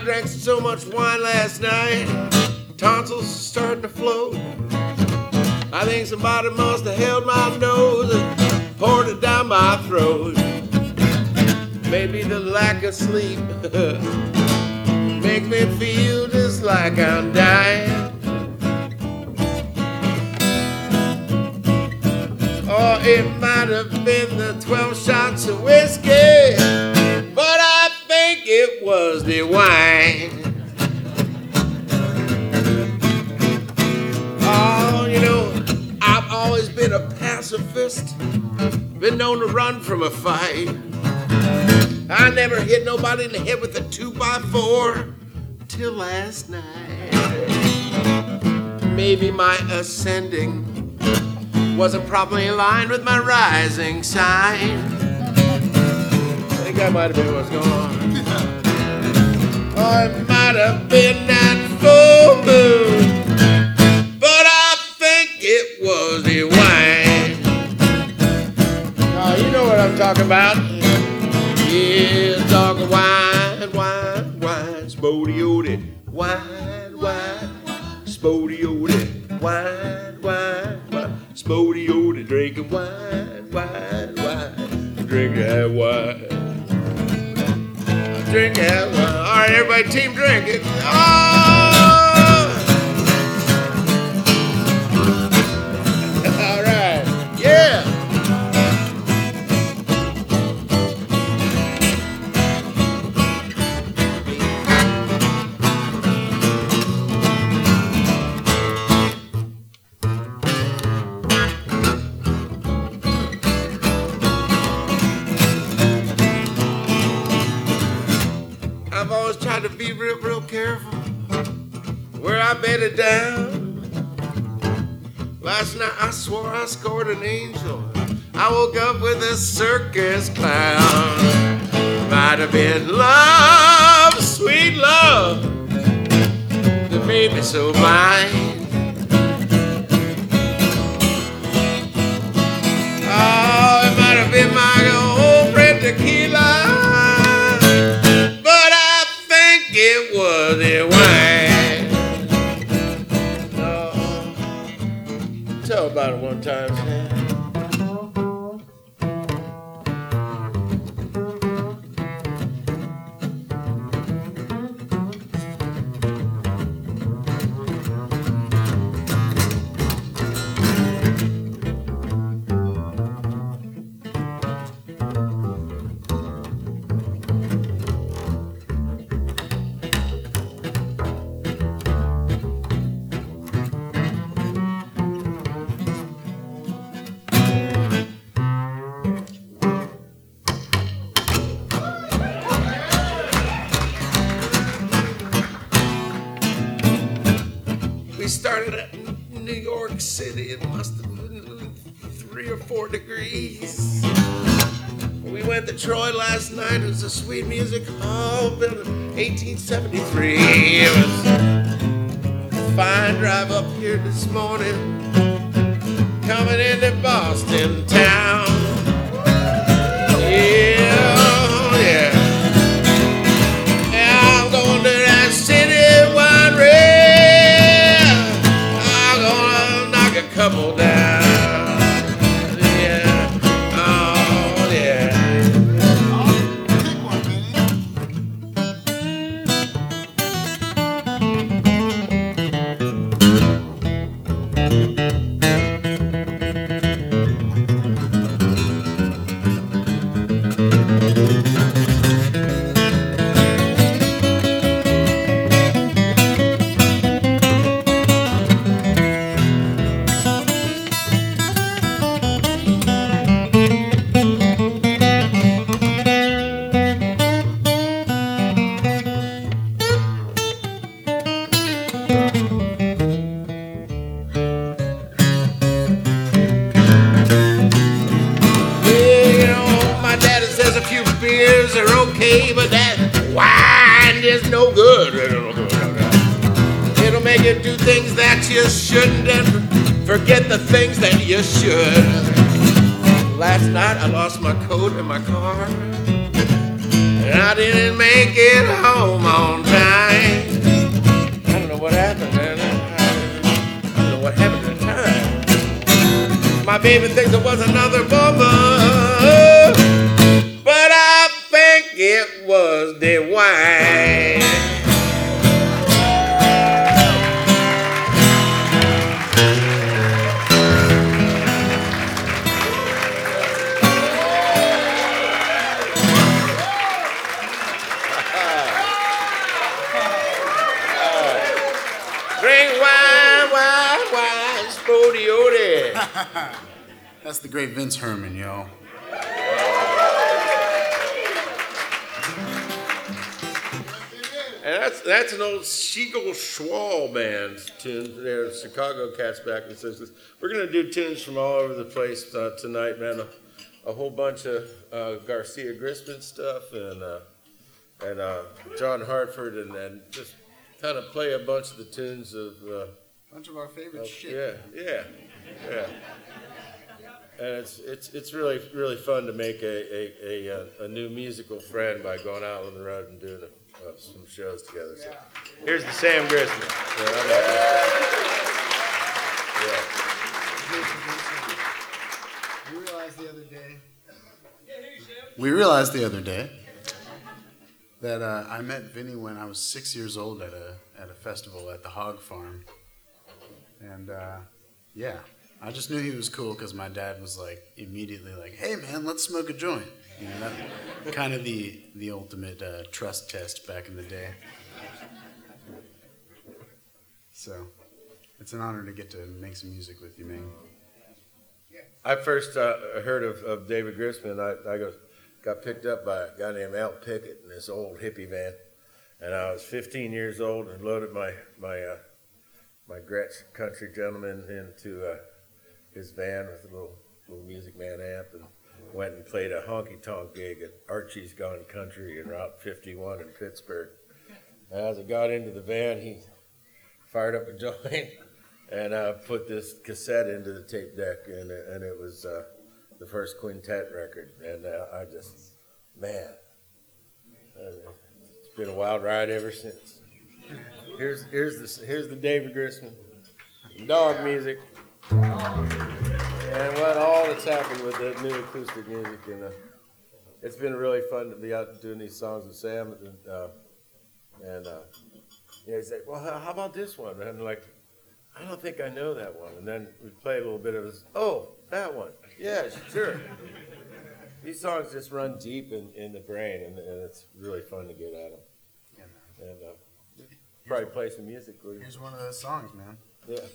drank so much wine last night, tonsils starting to float. I think somebody must have held my nose and poured it down my throat. Maybe the lack of sleep makes me feel just like I'm dying. Or it might have been the 12 shots of whiskey, but I think it was the wine. Oh, you know, I've always been a pacifist, been known to run from a fight. I never hit nobody in the head with a 2x4 till last night. Maybe my ascending wasn't properly aligned with my rising sign. I think that might have been what's going on. Or it might have been that full moon, but I think it was the wine. Oh, you know what I'm talking about. Yeah, talking wine, wine, wine, spodiody, wine, wine, spodiody, wine, wine, wine, spodiody, drinking wine, wine, wine, drinking that wine, drinking that wine. All right, everybody, team drinking. Oh! All right, yeah. I've always tried to be real careful where I bedded down. Last night I swore I scored an angel. I woke up with a circus clown. Might have been love, sweet love, that made me so mine. Oh, it might have been my old friend Tequila, it was the wine. Oh, tell about it one time, Sam. We started at New York City. It must have been 3 or 4 degrees. We went to Troy last night. It was a sweet music hall built in 1873. It was a fine drive up here this morning, coming into Boston town. Yeah, oh yeah. Yeah, I'm going to that city winery. Couple down, yeah, oh yeah. Take one, beers are okay, but that wine is no good. It'll make you do things that you shouldn't and forget the things that you should. Last night I lost my coat in my car, and I didn't make it home on time. I don't know what happened, man. I don't know what happened to the time. My baby thinks it was another woman, but I think it was the wine. Drink wine, wine, wine, spodiody. That's the great Vince Herman, yo. And that's an old Siegel Schwall band tune. They're Chicago cats back in the 60s. We're going to do tunes from all over the place tonight, man. A whole bunch of Garcia Grisman stuff and John Hartford and just kind of play a bunch of the tunes of... bunch of our favorite shit. Yeah. And it's really fun to make a new musical friend by going out on the road and doing some shows together. So here's the Sam Grisman. We realized the other day that I met Vinny when I was 6 years old at a festival at the Hog Farm, and I just knew he was cool because my dad was like immediately like, "Hey man, let's smoke a joint." You know, that kind of the ultimate trust test back in the day. So it's an honor to get to make some music with you, man. I first heard of David Grisman. I got picked up by a guy named Al Pickett in this old hippie van, and I was 15 years old and loaded my Gretsch Country Gentleman into his van with a little Music Man amp, and went and played a honky-tonk gig at Archie's Gone Country in Route 51 in Pittsburgh. And as I got into the van, he fired up a joint and put this cassette into the tape deck, and it was the first quintet record. And I just, man, it's been a wild ride ever since. Here's the David Grisman, dog music. And what all that's happened with the new acoustic music, and it's been really fun to be out doing these songs with Sam. And he's like, "Well, how about this one?" And I'm like, "I don't think I know that one." And then we play a little bit of this. "Oh, that one. Yeah, sure." These songs just run deep in the brain, and it's really fun to get at them. And probably play some music for you. Here's one of those songs, man. Yeah.